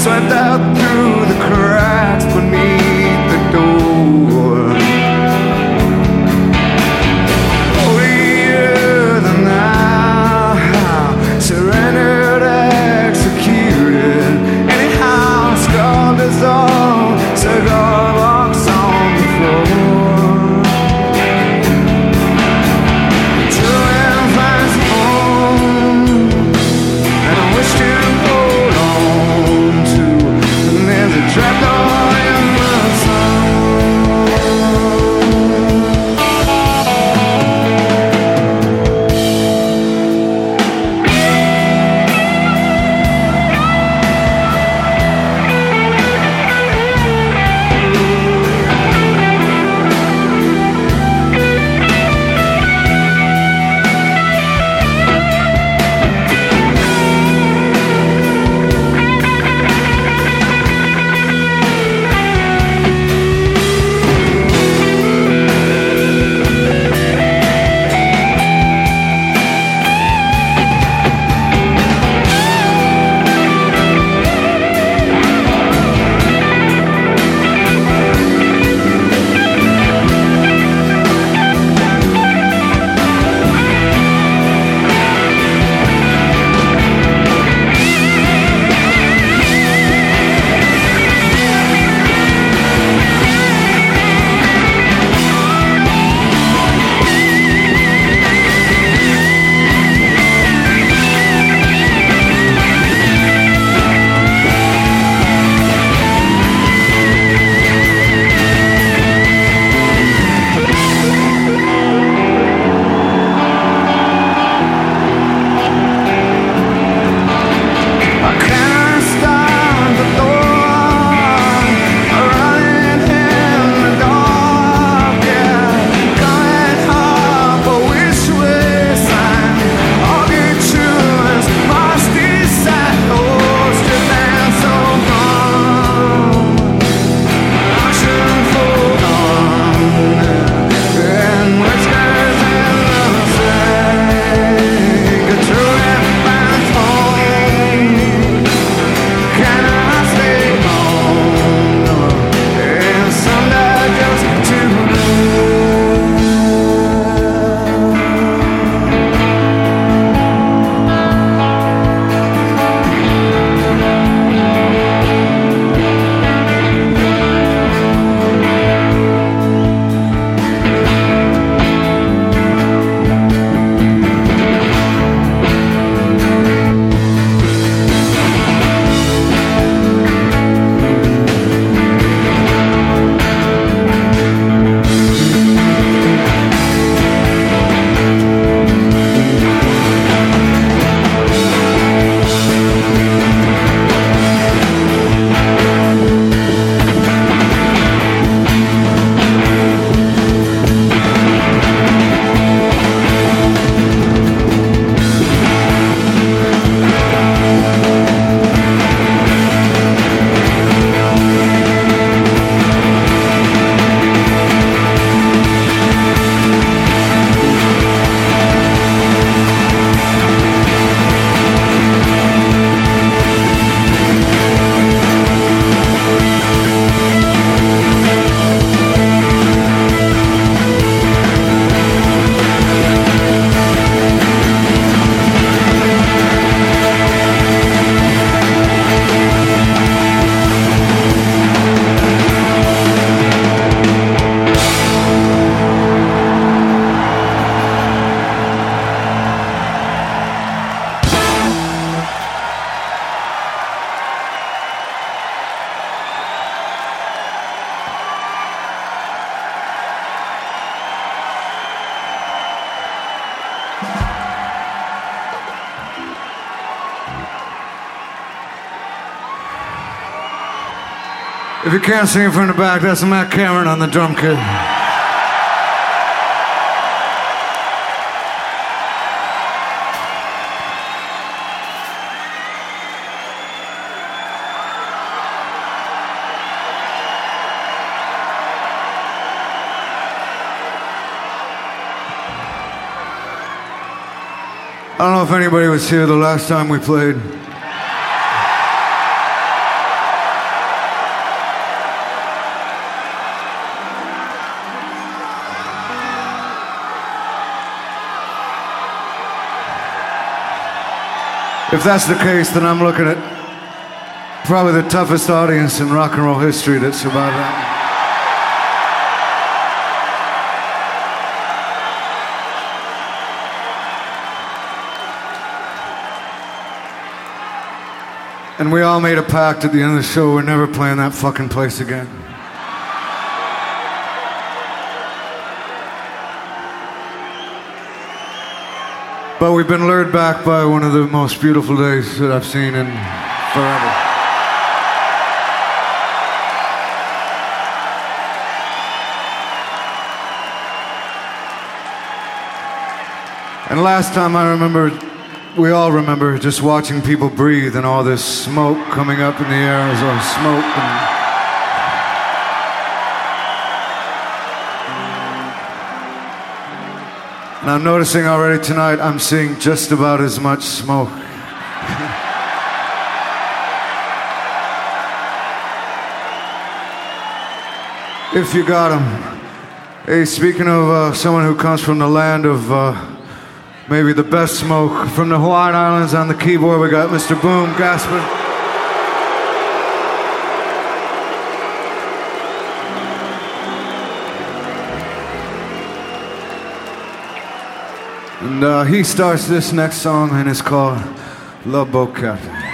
swept out through the cracks beneath the door. Holier than thou, surrendered, executed. Anyhow, scrubbed his own cigar box on the floor. Children finds home, and I wish to hold on to. And there's a trapdoor in the sun. If you can't sing from the back, that's Matt Cameron on the drum kit. I don't know if anybody was here the last time we played. If that's the case, then I'm looking at probably the toughest audience in rock and roll history that survived that. And we all made a pact at the end of the show, we're never playing that fucking place again. But we've been lured back by one of the most beautiful days that I've seen in forever. And last time I remember, we all remember just watching people breathe and all this smoke coming up in the air as all smoke. And I'm noticing already tonight I'm seeing just about as much smoke. If you got 'em. Hey, speaking of someone who comes from the land of maybe the best smoke, from the Hawaiian Islands on the keyboard, we got Mr. Boom Gaspar. And he starts this next song, and it's called Love Boat Captain.